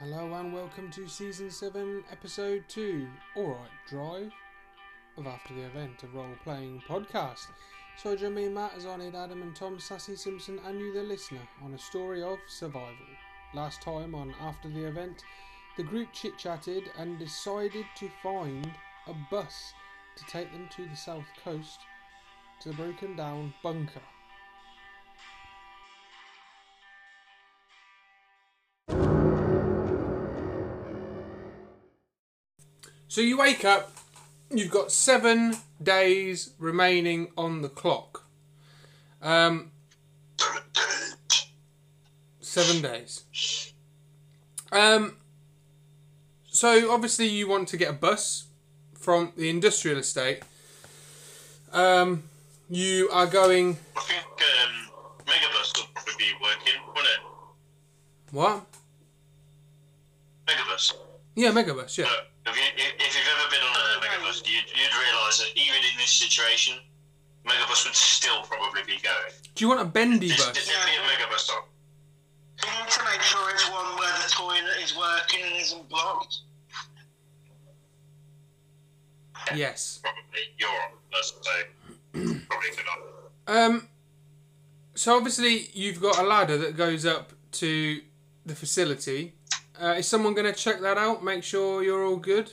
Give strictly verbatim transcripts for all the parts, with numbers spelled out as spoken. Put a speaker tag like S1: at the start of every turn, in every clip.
S1: Hello and welcome to Season seven, Episode two, Alright Drive, of After the Event, a role-playing podcast. So join me and Matt as I need Adam and Tom, Sassy Simpson and you the listener on a story of survival. Last time on After the Event, the group chit-chatted and decided to find a bus to take them to the south coast, to the broken down bunker. So you wake up, you've got seven days remaining on the clock. Um, seven days. Um, so obviously you want to get a bus from the industrial estate. Um, you are going...
S2: I think um, Megabus will probably be working, won't it?
S1: What?
S2: Megabus.
S1: Yeah, Megabus, yeah.
S2: But if, you, if you've ever been on a Megabus, you'd, you'd realise that even in this situation, Megabus would still probably be going.
S1: Do you want a bendy
S2: There's,
S1: bus?
S2: there's definitely a Megabus on.
S3: You need to make sure it's one where the toilet is working and isn't blocked.
S1: Yes.
S2: Probably. You're on the bus, so probably good on.
S1: Um, so obviously you've got a ladder that goes up to the facility. Uh, is someone going to check that out? Make sure you're all good?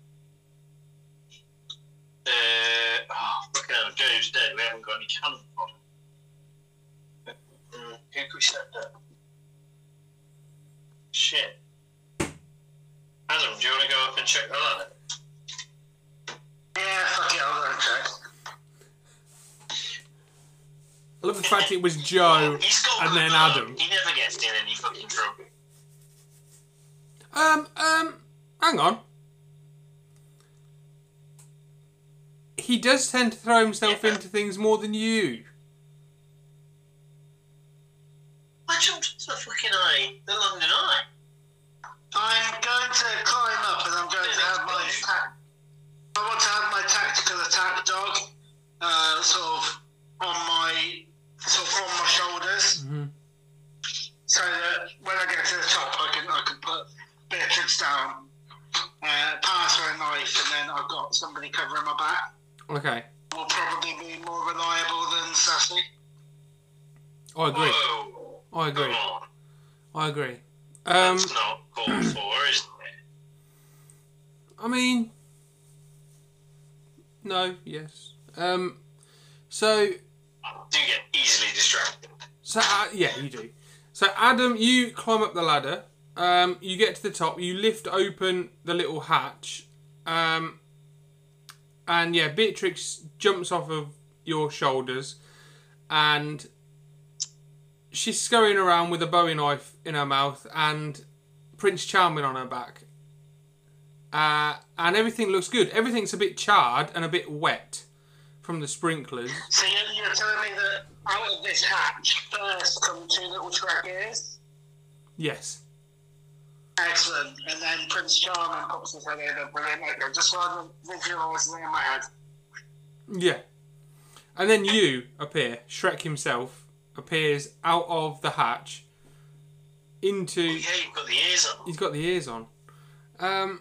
S2: Uh, oh, fucking hell, Joe's dead. We haven't got any cannon on him. Mm, who could we set that? Shit. Adam, do you want to go up and check the ladder?
S3: Yeah, fuck it, I'll go and check.
S1: I love the fact it was Joe
S2: He's got
S1: and
S2: good
S1: then
S2: luck.
S1: Adam.
S2: He never gets in any fucking trouble.
S1: Um, um, hang on. He does tend to throw himself
S2: Yeah.
S1: into things more than you.
S2: I jumped into the fucking eye, the London Eye.
S3: I'm going to climb up and I'm going to have my ta- I want to have my tactical attack dog uh, sort of on my sort of on my shoulders,
S1: Mm-hmm.
S3: so that when I get to the top, I can I can put Beatrix down, uh, pass her a knife, and then I've got somebody covering my back.
S1: Okay,
S3: Will probably be more reliable than Sassy.
S1: I agree.
S2: Whoa.
S1: I agree.
S2: Come on.
S1: I agree. Um,
S2: That's not called for, is it?
S1: I mean, no, yes. Um, so,
S2: I do get easily distracted.
S1: so uh, yeah, you do. So, Adam, you climb up the ladder. Um, you get to the top. You lift open the little hatch. Um, and yeah, Beatrix jumps off of your shoulders, and she's scurrying around with a Bowie knife in her mouth and Prince Charming on her back. Uh, and everything looks good. Everything's a bit charred and a bit wet from the sprinklers.
S3: So you're, you're telling me that out of this hatch first come two little track ears?
S1: Yes.
S3: Excellent. And then Prince Charming pops his head over. Brilliant. Okay, just so I can visualise it in my head.
S1: Yeah. And then you appear. Shrek himself appears out of the hatch into...
S2: Oh, yeah, you've got the ears on.
S1: He's got the ears on. Um...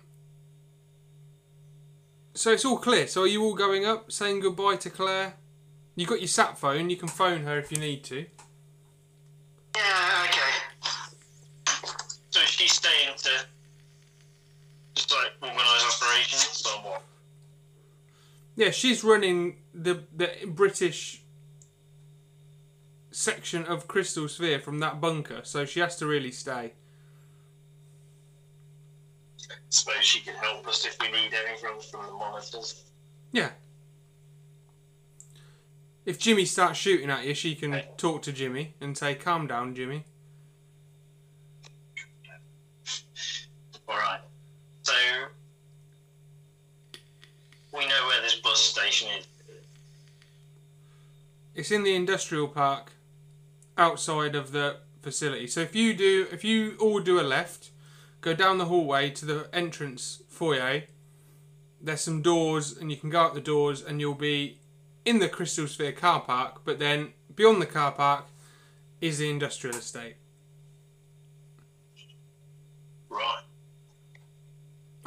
S1: So it's all clear. So are you all going up, saying goodbye to Claire? You've got your sat phone. You can phone her if you need to.
S3: Yeah, okay.
S2: So is she staying to just like organise operations or what?
S1: Yeah, she's running the the British section of Crystal Sphere from that bunker, so she has to really stay.
S2: Suppose she can help us if we need anything from the monitors.
S1: Yeah. If Jimmy starts shooting at you, she can talk to Jimmy and say, calm down, Jimmy.
S2: Alright. So we know where this bus station is.
S1: It's in the industrial park outside of the facility. So if you do, if you all do a left, go down the hallway to the entrance foyer, there's some doors and you can go out the doors and you'll be in the Crystal Sphere car park, but then beyond the car park is the industrial estate.
S2: Right.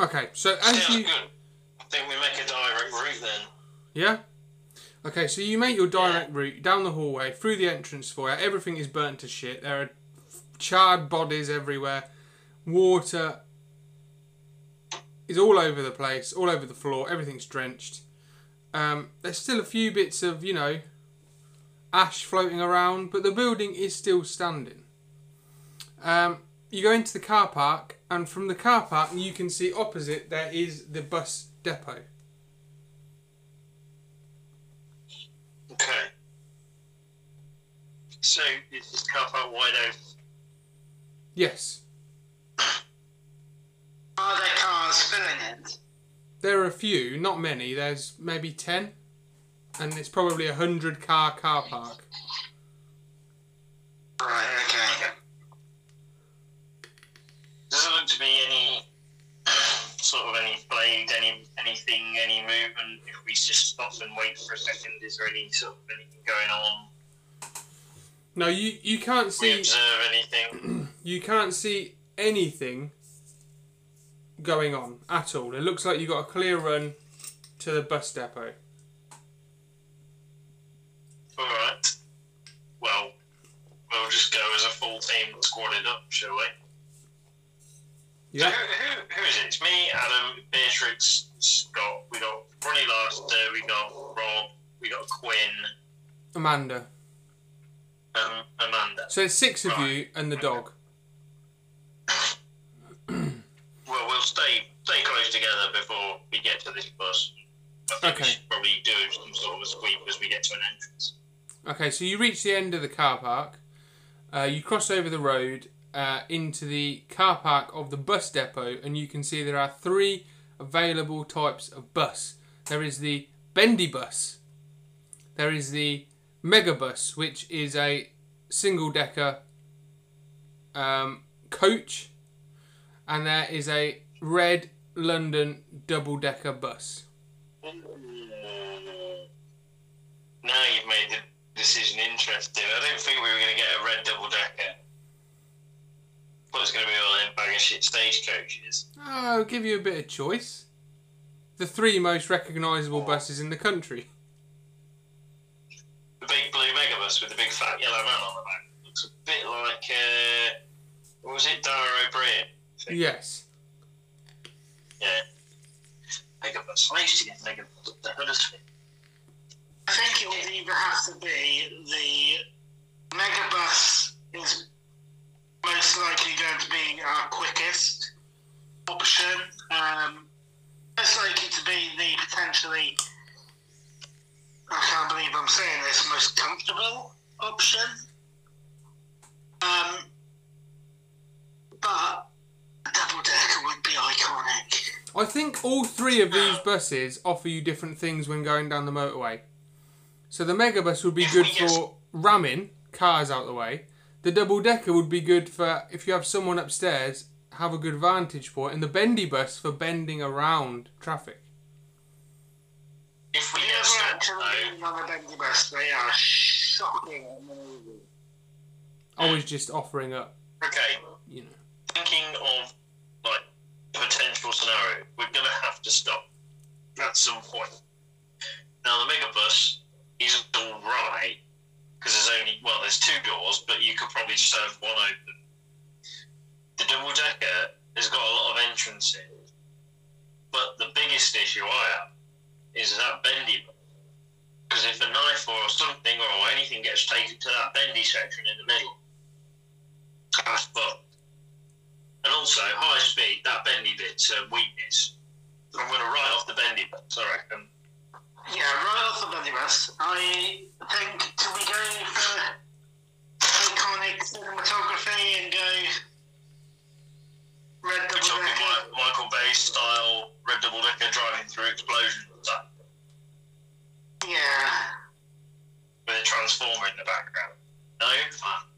S1: Okay, so as
S2: yeah,
S1: you...
S2: good. I think we make a direct route then.
S1: Yeah? Okay, so you make your direct yeah. route down the hallway, through the entrance foyer. Everything is burnt to shit. There are charred bodies everywhere. Water is all over the place, all over the floor. Everything's drenched. Um, there's still a few bits of, you know, ash floating around, but the building is still standing. Um, you go into the car park, and from the car park you can see opposite there is the bus depot.
S2: Okay. So, is this car park wide open?
S1: Yes.
S3: Are there cars filling it?
S1: There are a few, not many. There's maybe ten. And it's probably a hundred car car park.
S3: Right, okay.
S2: Does there look to be any sort of any blade, any anything, any movement? If we just stop and wait for a second, is there any sort of anything going on?
S1: No, you, you can't see...
S2: We observe anything?
S1: You can't see anything going on at all. It looks like you've got a clear run to the bus depot.
S2: Alright. Well, we'll just go as a full team squadded up, shall we?
S1: Yeah.
S2: So who, who, who is it? It's me, Adam, Beatrix, Scott. We got Ronnie Laster, we got Rob, we got Quinn.
S1: Amanda.
S2: Um, Amanda.
S1: So it's six of
S2: right.
S1: you and the dog.
S2: Well, we'll stay stay close together before we get to this bus. I think
S1: okay.
S2: we should probably do some sort of a sweep as we get to an entrance.
S1: Okay, so you reach the end of the car park. Uh, you cross over the road uh, into the car park of the bus depot, and you can see there are three available types of bus. There is the bendy bus. There is the megabus, which is a single-decker um, coach. And there is a red London double-decker bus.
S2: Ooh. Now you've made the decision interesting. I didn't think we were going to get a red double-decker. I thought it was going to be all them bag of shit stagecoaches.
S1: Oh, I'll give you a bit of choice. The three most recognisable
S2: oh. buses
S1: in the country.
S2: The big blue megabus with the big fat yellow man on the back. Looks a bit like, uh, what was it, Dara O'Brien?
S1: Yes.
S2: Yeah. Megabus. I used to get megabus up to Huddersfield.
S3: I think it would either have to be the megabus is most likely going to be our quickest option. Um, most likely to be the potentially, I can't believe I'm saying this, most comfortable option. Um, but a double decker would be iconic.
S1: I think all three of these buses offer you different things when going down the motorway. So the megabus would be
S2: if
S1: good
S2: for
S1: for ramming cars out the way. The double decker would be good for if you have someone upstairs, have a good vantage point, and the bendy bus for bending around traffic.
S2: If we
S3: Have you
S2: get
S3: ever
S2: stopped,
S3: actually been on a bendy bus? They are shocking and amazing.
S1: Always just offering up,
S2: okay,
S1: you know.
S2: thinking of like potential scenario, we're going to have to stop at some point. Now the megabus isn't all right because there's only well, there's two doors, but you could probably just have one open. The double decker has got a lot of entrances, but the biggest issue I have is that bendy bus. Because if a knife or something or anything gets taken to that bendy section in the middle, that's fucked. And also, high speed, that bendy bit's a weakness. I'm going to write off the bendy bits, I reckon.
S3: Yeah, right off the bendy bus. I think, do we go for iconic cinematography and go red
S2: We're
S3: double
S2: talking
S3: decker?
S2: Mi- Michael Bay style, red double decker driving through explosions. That,
S3: Yeah.
S2: with a transformer in the background. No? Fine.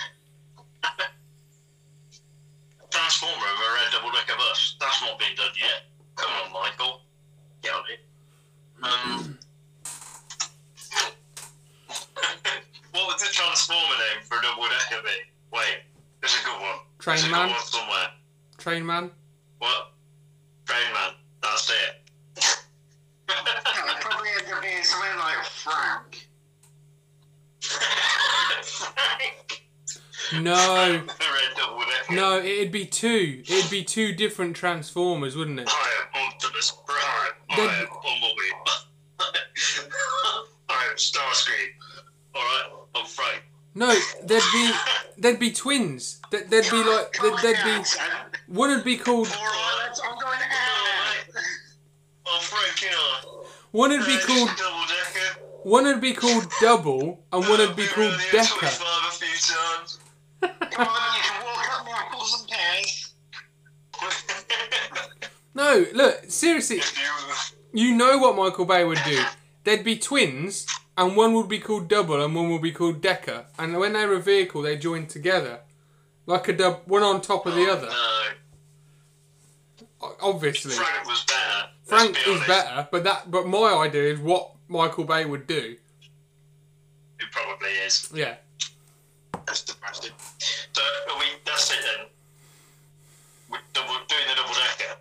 S2: Transformer of a red double decker bus. That's not been done yet. Come on, Michael. Get on it. Um, what would the transformer name for a double decker be? Wait, there's a good one.
S1: Train
S2: there's a
S1: man.
S2: good one somewhere.
S1: Train man.
S2: What? Train man. That's it.
S3: Yeah, it probably end up being something like Frank.
S2: Frank.
S1: No.
S2: The red double decker.
S1: No, it'd be two. It'd be two different Transformers, wouldn't it?
S2: I am Optimus Prime. I
S1: Then-
S2: am Bumblebee. I am Starscream. Alright, I'm Frank.
S1: No, they'd be they'd be twins. They- They'd be like they'd, they'd be one would be called
S2: Alright,
S3: I'm going out.
S2: I'm Frank, you know.
S1: one would be called
S2: Double decker.
S1: one would be called Double and one would be called Decker.
S2: twenty-five a few times.
S3: Come on, you can walk up the apples and pears.
S1: No, look, seriously,
S2: If you-
S1: you know what Michael Bay would do. They'd be twins, and one would be called Double, and one would be called Decker. And when they were a vehicle, they joined together, like a dub, one on top of the other.
S2: No.
S1: O- Obviously,
S2: Frank was better.
S1: Frank
S2: let's be
S1: is
S2: honest.
S1: better, but that, but my idea is what Michael Bay would do.
S2: It probably is.
S1: Yeah.
S2: That's depressing. So, are we, that's it then. We're double, doing the double decker.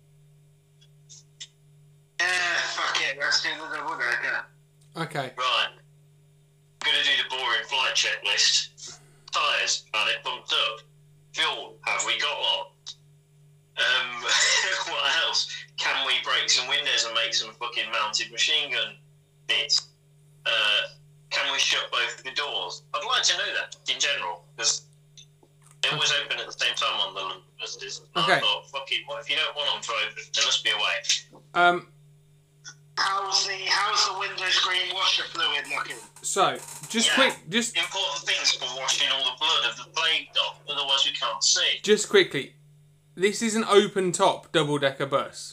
S3: Yeah, fuck it, let's do the double decker.
S1: Okay.
S2: Right. I'm going to do the boring flight checklist. Tyres, had it pumped up. Fuel, have we got one? Um, what else? Can we break some windows and make some fucking mounted machine gun bits? Uh, can we shut both the doors? I'd like to know that in general, because they always open at the same time on the London buses.
S1: Okay.
S2: I thought, fuck it, what if you don't want them to open? There must be a way.
S1: Um.
S3: How's the how's the window screen washer fluid looking?
S1: So, just
S2: Yeah.
S1: quick, just
S2: Important things for washing all the blood of the plague dog, otherwise we can't see.
S1: just quickly. This is an open top double decker bus.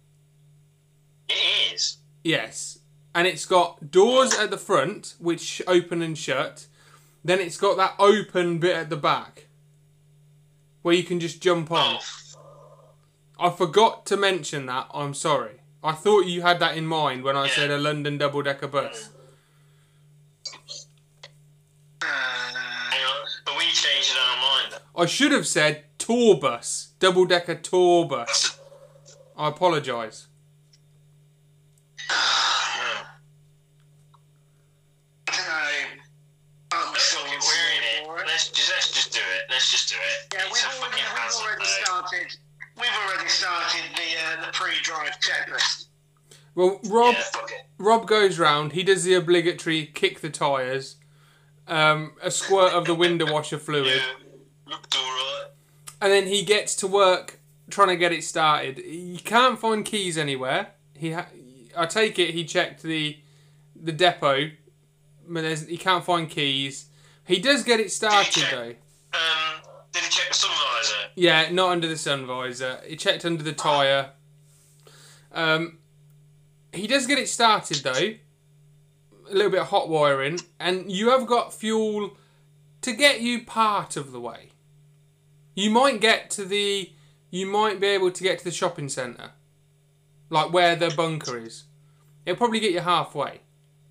S2: It is.
S1: Yes. And it's got doors at the front, which open and shut. Then it's got that open bit at the back, where you can just jump on.
S2: Oh,
S1: I forgot to mention that. I'm sorry. I thought you had that in mind when I
S2: Yeah.
S1: said a London double decker bus.
S3: Uh,
S2: hang on. Are we changing our mind?
S1: I should have said tour bus, double decker tour bus.
S2: That's
S1: I apologise.
S2: yeah.
S3: I don't know. I'm
S2: Let's
S3: so
S2: fucking we're in it.
S3: for it.
S2: Let's just let's just do it. Let's just do it.
S3: Yeah,
S2: it's
S3: we've
S2: a
S3: already,
S2: fucking
S3: we've
S2: hazard,
S3: already
S2: though.
S3: started. We've already started the uh, the pre-drive checklist.
S1: Well, Rob
S2: Yeah, fuck it.
S1: Rob goes round. He does the obligatory kick the tyres, um, a squirt of the window washer fluid,
S2: Yeah, looked alright.
S1: and then he gets to work trying to get it started. He can't find keys anywhere. He, ha- I take it he checked the the depot, but there's, he can't find keys. He does get it started
S2: check?
S1: though.
S2: Um, did he check the sun visor?
S1: Yeah, not under the sun visor. He checked under the tyre. Um, he does get it started though. A little bit of hot wiring, and you have got fuel to get you part of the way. You might get to the. You might be able to get to the shopping centre, like where the bunker is. It'll probably get you halfway.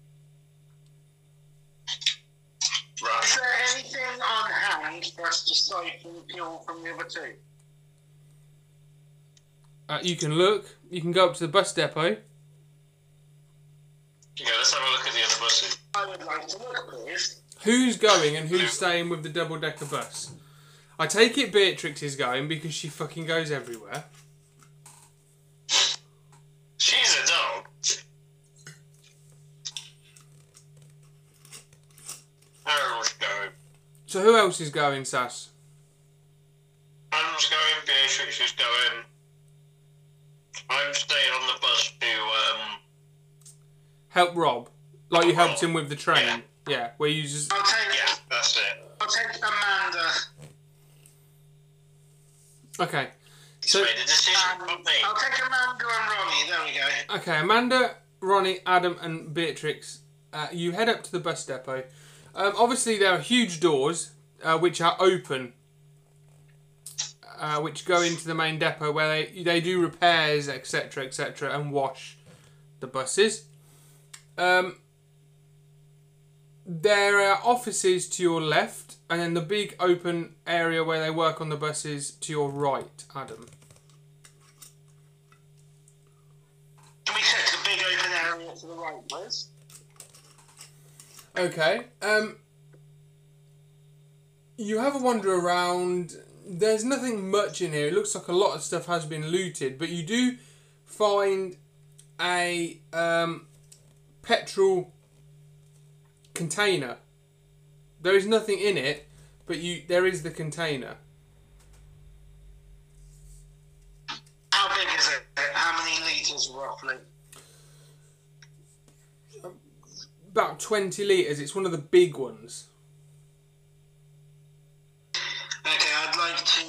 S2: Right.
S3: Is there anything on hand for us to siphon fuel from the other two?
S1: Uh, you can look. You can go up to the bus depot.
S2: Yeah, let's have a look at the other buses.
S3: I would like to look, please.
S1: Who's going and who's staying with the double decker bus? I take it Beatrix is going because she fucking goes everywhere.
S2: She's a dog. Harold's going.
S1: So who else is going, Sass?
S2: Adam's going, Beatrix is going. I'm staying on the bus to, um,
S1: Help Rob, like you helped
S2: Rob.
S1: him with the train.
S2: Yeah.
S1: Yeah, where you just.
S3: I'll take
S2: yeah, that's it.
S3: I'll take Amanda.
S1: Okay.
S2: He's
S1: So
S2: made a decision,
S3: Um,
S2: not me.
S3: I'll take Amanda and Ronnie. There we go.
S1: okay, Amanda, Ronnie, Adam, and Beatrix. Uh, you head up to the bus depot. Um, obviously, there are huge doors uh, which are open, uh, which go into the main depot where they they do repairs, et cetera, et cetera, and wash the buses. Um, there are offices to your left, and then the big open area where they work on the buses to your right, Adam.
S3: area to the right, please.
S1: Okay. Um, you have a wander around. There's nothing much in here. It looks like a lot of stuff has been looted, but you do find a um, petrol container. There is nothing in it, but you there is the container.
S3: How big is it? How many litres roughly?
S1: About twenty litres. It's one of the big ones.
S3: Okay, I'd like to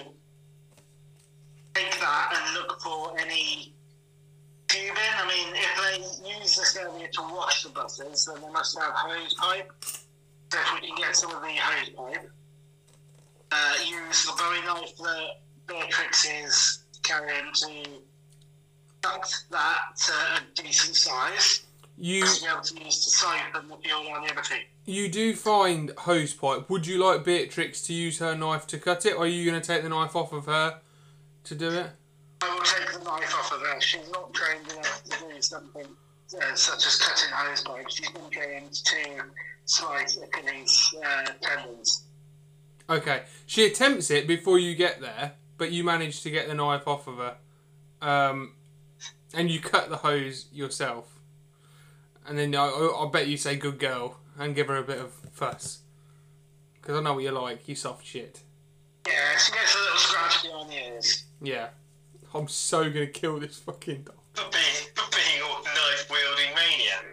S3: take that and look for any tubing. I mean, if they use this area to wash the buses, then they must have hose pipe. So if we can get some of the hose pipe, uh, use the Bowie knife that Beatrix is carrying to cut that to a decent size.
S1: You
S3: To be able to use the soap and the fuel and everything.
S1: you do find hose pipe. Would you like Beatrix to use her knife to cut it, or are you going to take the knife off of her to do it?
S3: I will take the knife off of her. She's not trained enough to do something uh, such as cutting hose pipe. She's been trained to slice Achilles uh, tendons.
S1: Okay. She attempts it before you get there, but you manage to get the knife off of her. Um, and you cut the hose yourself. And then I, I bet you say good girl and give her a bit of fuss. Because I know what you're like, you soft shit.
S3: Yeah, she gets a little scratch behind the ears.
S1: Yeah. I'm so going to kill this fucking dog.
S2: For being, for being a knife-wielding maniac.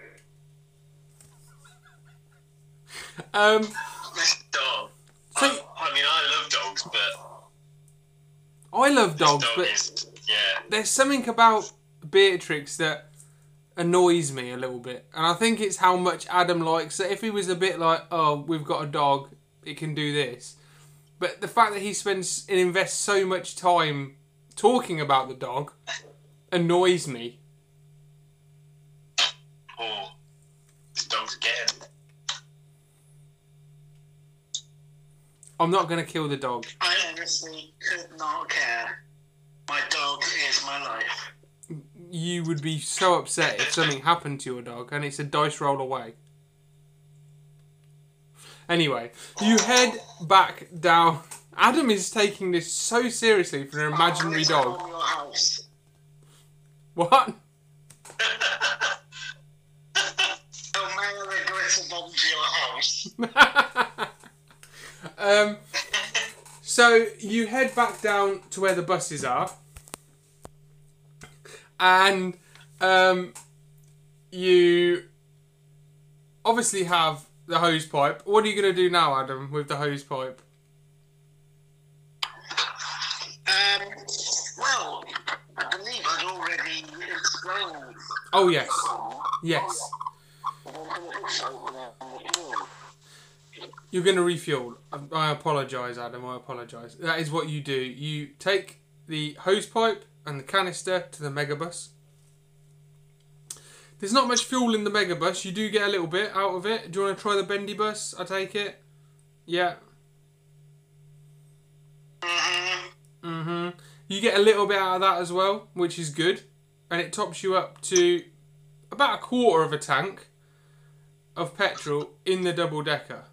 S1: Um,
S2: This dog.
S1: So-
S2: I, I mean, I love dogs, but
S1: I love
S2: this
S1: dogs,
S2: dog
S1: but
S2: is, yeah.
S1: there's something about Beatrix that annoys me a little bit. And I think it's how much Adam likes it. If he was a bit like, oh, we've got a dog, it can do this. But the fact that he spends and invests so much time talking about the dog annoys me.
S2: Oh, this dog's again.
S1: I'm not going to kill the dog.
S3: I honestly could not care. My dog is my life.
S1: You would be so upset if something happened to your dog, and it's a dice roll away. Anyway, you head back down. Adam is taking this so seriously for an imaginary
S3: I'm
S1: dog.
S3: Your house.
S1: What?
S3: Oh, mail the glitter bomb to your house.
S1: um, so you head back down to where the buses are. And um, you obviously have the hose pipe. What are you going to do now, Adam, with the hose pipe?
S3: Um, well, I believe I'd already explained.
S1: Oh, yes. Yes. You're going to refuel. I, I apologise, Adam. I apologise. That is what you do. You take the hose pipe and the canister to the megabus. There's not much fuel in the megabus. You do get a little bit out of it. Do you want to try the bendy bus? I take it. Yeah.
S3: Mm-hmm.
S1: Mm-hmm. You get a little bit out of that as well, which is good. And it tops you up to about a quarter of a tank of petrol in the double decker.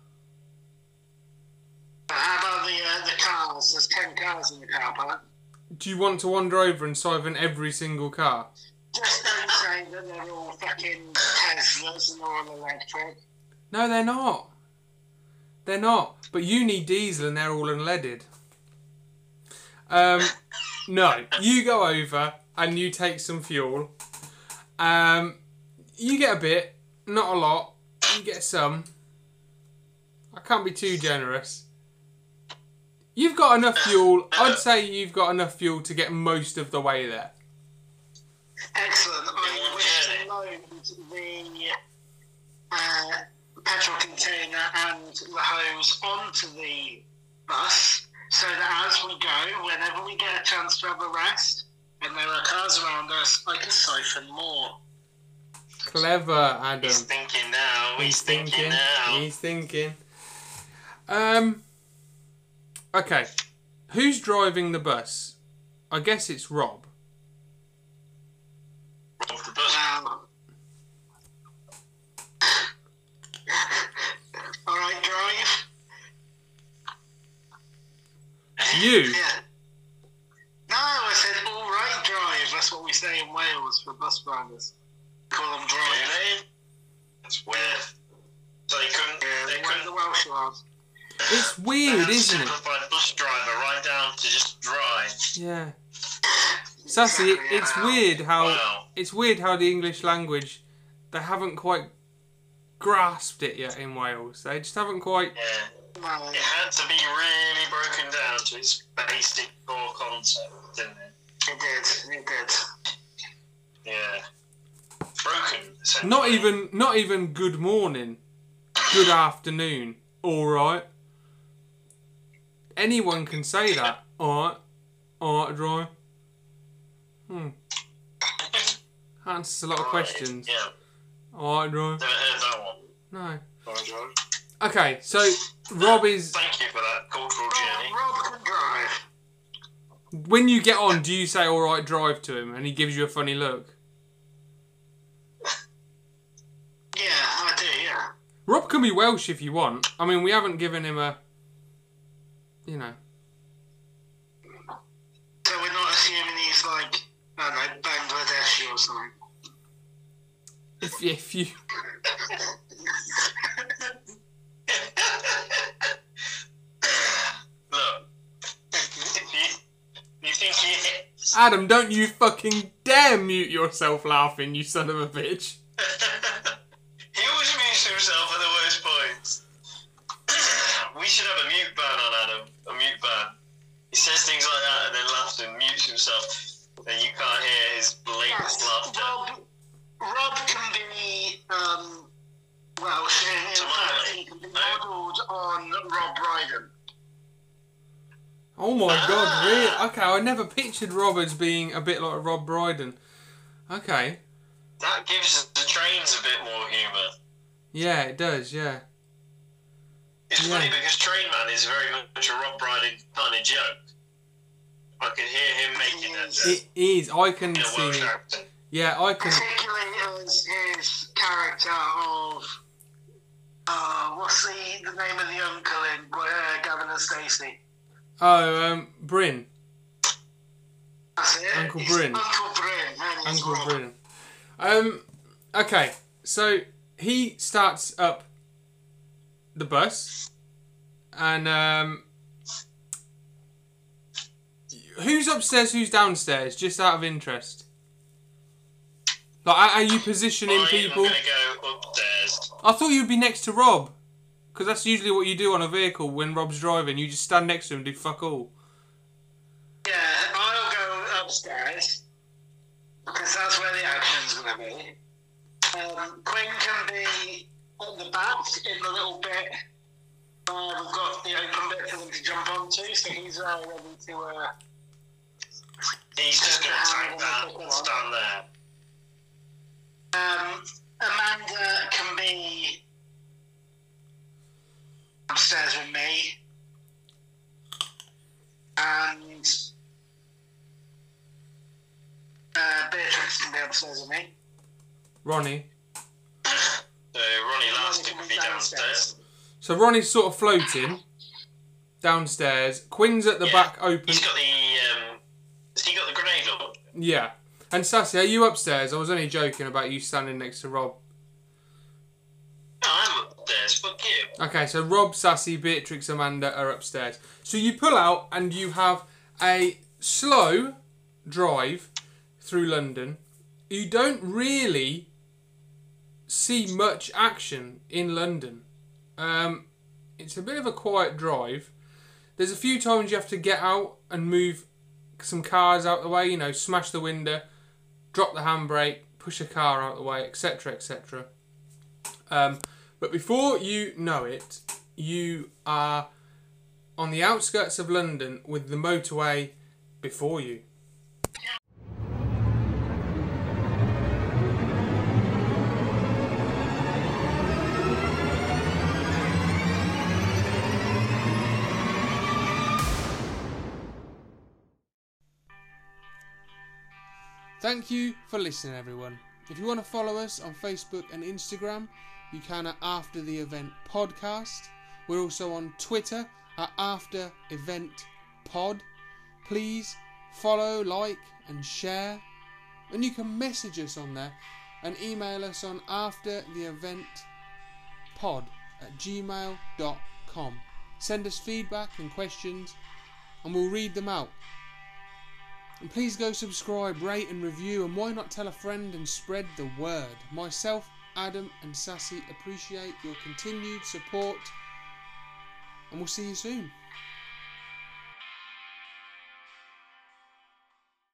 S3: How about the uh, the cars? There's ten cars in the car park.
S1: Do you want to wander over and siphon every single car?
S3: Just don't say that they're all fucking Teslas and all electric.
S1: No, they're not. They're not. But you need diesel and they're all unleaded. Um, no. You go over and you take some fuel. Um, you get a bit, not a lot. You get some. I can't be too generous. You've got enough fuel. I'd say you've got enough fuel to get most of the way there.
S3: Excellent. I wish to load the uh, petrol container and the hose onto the bus so that as we go, whenever we get a chance to have a rest and there are cars around us, I can siphon more.
S1: Clever, Adam.
S2: He's thinking now. He's,
S1: He's
S2: thinking,
S1: thinking.
S2: now.
S1: He's thinking. Um. Okay. Who's driving the bus? I guess it's Rob.
S2: Off the bus.
S3: Now,
S1: You?
S3: Yeah. No, I said all right drive. That's what we say in Wales for bus drivers. Call them drive.
S2: Really? That's weird. So they couldn't.
S3: Yeah,
S2: they
S3: one of
S2: couldn't.
S3: the Welsh ones.
S1: It's weird,
S2: they
S1: isn't it?
S2: simplified bus driver right down to just drive.
S1: Yeah. Sassy,
S3: Exactly
S1: it's
S3: how.
S1: weird how
S2: Wow.
S1: it's weird how the English language, they haven't quite grasped it yet in Wales. They just haven't quite.
S2: Yeah.
S3: Well,
S2: It had to be really broken down to its basic core concept, didn't it?
S3: it did. It did.
S2: Yeah. Broken. essentially.
S1: Not even not even good morning, good afternoon, all right. Anyone can say that. All right, all right, dry. Hmm. Answers a lot of
S2: Right,
S1: questions.
S2: Yeah.
S1: All right, dry.
S2: Never heard that one.
S1: No.
S2: Right, John.
S1: Okay, so Rob is.
S2: Thank you for that cultural journey.
S3: Rob can drive.
S1: When you get on, do you say "all right, drive" to him, and he gives you a funny look?
S3: Yeah, I do. Yeah.
S1: Rob can be Welsh if you want. I mean, we haven't given him a. You know.
S3: So we're not assuming he's like, I don't know, Bangladeshi or something.
S1: If if you.
S2: Look, if you, you think he hits.
S1: Adam, don't you fucking dare mute yourself laughing, you son of a bitch.
S2: He always mutes himself at the worst points. We should have a mute ban on Adam. A mute ban. He says things like that and then laughs and mutes himself. And you can't hear his blatant
S3: Yes,
S2: laughter.
S3: Rob, Rob can be, um, Welsh. In fact, he can be modelled on Rob Brydon.
S1: Oh my
S2: Ah.
S1: god, really? Okay, I never pictured Rob as being a bit like Rob Brydon. Okay.
S2: That gives the trains a bit more humour.
S1: Yeah, it does, yeah.
S2: It's
S1: Yeah.
S2: funny because Train Man is very much a Rob Brydon kind of joke. I can hear him making that joke
S1: It is. I can
S2: in a
S1: see
S2: Welsh
S1: it.
S2: accent.
S1: Yeah, I can.
S3: Particularly as his character of, uh, what's the, the name of the uncle in uh, Gavin and Stacey?
S1: Oh, um, Bryn.
S3: That's it.
S1: Uncle
S3: It's
S1: Bryn.
S3: Uncle Bryn. and it's
S1: Uncle
S3: Rob.
S1: Bryn. Um, okay, so he starts up the bus, and um, who's upstairs, who's downstairs, just out of interest? Like, are are you positioning
S2: I
S1: people?
S2: am going to go upstairs.
S1: I thought you'd be next to Rob, because that's usually what you do on a vehicle when Rob's driving. You just stand next to him and do fuck all.
S3: Yeah, I'll go upstairs because that's where the action's going to be. Um, Quinn can be at the back in the little bit. Uh, we've got the open bit for them to jump onto, so he's uh, ready to. Uh,
S2: He's just going to tank that and stand there.
S3: um, Amanda can be upstairs with me, and uh, Beatrix can be upstairs with me.
S1: Ronnie.
S2: So Ronnie Lasting
S3: can
S2: can be downstairs.
S1: So Ronnie's sort of floating downstairs. Quinn's at the
S2: Yeah,
S1: back open.
S2: He's got the. Um, has he got the grenade launcher?
S1: Yeah. And Sassy, are you upstairs? I was only joking about you standing next to Rob.
S2: No, I'm upstairs. Fuck you.
S1: Okay, so Rob, Sassy, Beatrix, Amanda are upstairs. So you pull out and you have a slow drive through London. You don't really see much action in London. Um, it's a bit of a quiet drive. There's a few times you have to get out and move some cars out the way, you know, smash the window, drop the handbrake, push a car out the way, et cetera, et cetera. Um, but before you know it, you are on the outskirts of London with the motorway before you. Thank you for listening, everyone. If you want to follow us on Facebook and Instagram, you can at After the Event Podcast. We're also on Twitter at After Event pod. Please follow, like and share. And you can message us on there and email us on after the event pod at gmail dot com. Send us feedback and questions and we'll read them out. And please go subscribe, rate and review, and why not tell a friend and spread the word. Myself, Adam and Sassy appreciate your continued support and we'll see you soon.